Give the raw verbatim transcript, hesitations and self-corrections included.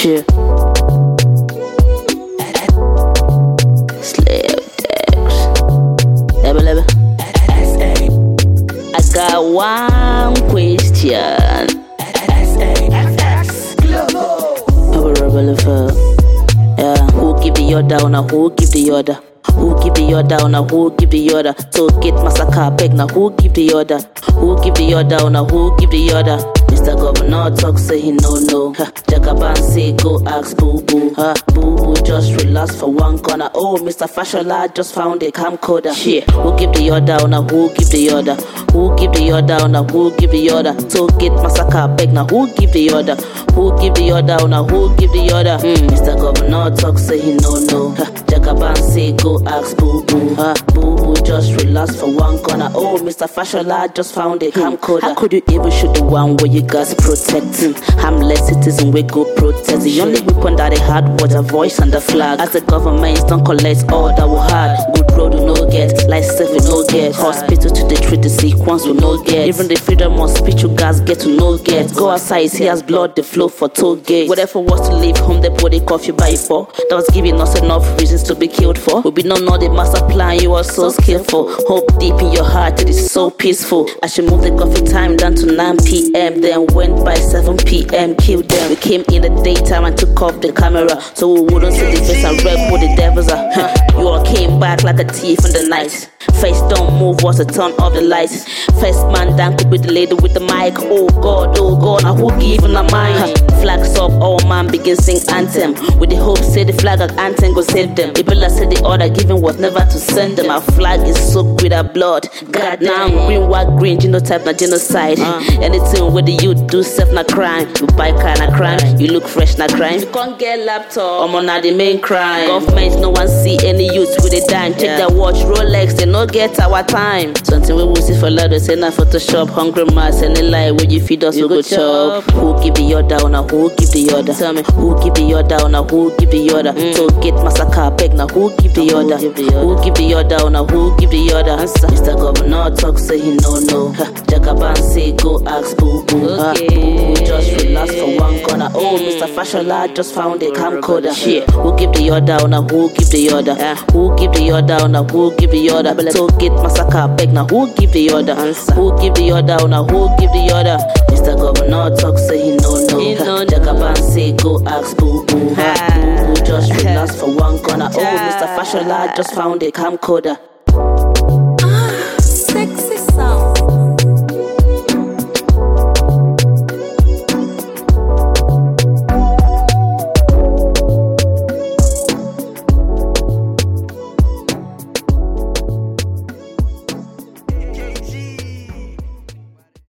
Shit. Slave decks. Level, level. I got one question. Yeah, who give the order or who give the order? Who give the order or who give the order? So get massacre beg now who give the order? Who give the order or who give the order? Mister Governor talk say he no no. Ha, Jagaban say go ask boo boo. Ha, boo boo just relax for one corner. Oh, Mister Fashola just found a camcorder. Shit, who give the order or who give the order? Who give the order or who give the order? So get massacre beg now who give the order? Who give the order or who give the order? Mm. Mister Governor talk say he no no. Ha, Jagaban say go ask boo boo. Ha, boo boo just relax for one corner. Oh, Mister Fashola just found a camcorder. How could you even shoot the one where you guys protecting? Harmless citizen we go protest. The only weapon that they had was a voice and the flag. As the government don't collect all that we had. Good road we no get, life safe we no get. Hospital to the treat the sick ones we no get. Even the freedom of speech you guys get to no get. Go outside, see as blood the flow for toll gate. Whatever was to leave home, the body coffee by for. That was giving us enough reasons to be killed for. We be no know the master plan, you are so skillful. Hope deep in your heart, it is so peaceful. I should move the coffee time down to nine p m Then went by seven p m killed them. We came in the daytime and took off the camera, so we wouldn't see the face and wreck who the devils are. Huh. You all came back like a thief in the night. Face don't move was the turn of the lights. First man down could be the lady with the mic. Oh God, oh God, now who given a mind? Huh. Flags up, all man begin sing anthem. With the hope say the flag of anthem go save them. Ibella said the order given was never to send them. Our flag is soaked with our blood. God now green, white, green, genotype na genocide. Uh. Anything with the youth do self na crime. You buy car na crime, you look fresh na crime. You can't get laptop, I'm on the main crime. Government no one see any youth with a dime. Check yeah. Their watch, Rolex, they no get our time. Something we will see for loud, they say na Photoshop. Hungry mass, any lie where you feed us, you go chop. Who give the order or who give the order? Tell me, who give the order or who give the order? Mm. So get massacre beg now who give the order? Who give the order? Who give the order or who give the order? Answer. Mister Governor talk say he no no. Ha, Jagaban say go ask boo boo. Okay. Ha, boo boo just relax for one corner. Oh, Mister Fashola just found a camcorder. Shit, who give the order or who give the order? Yeah. Who give the order or who give the order? So get massacre beg now who give the order? Answer. Who give the order or who give the order? Mister Governor talk say he no no. He no Jagaban say go ask boo boo. Ha, boo boo just relax for one corner. Oh, Mister Fashola just found a camcorder.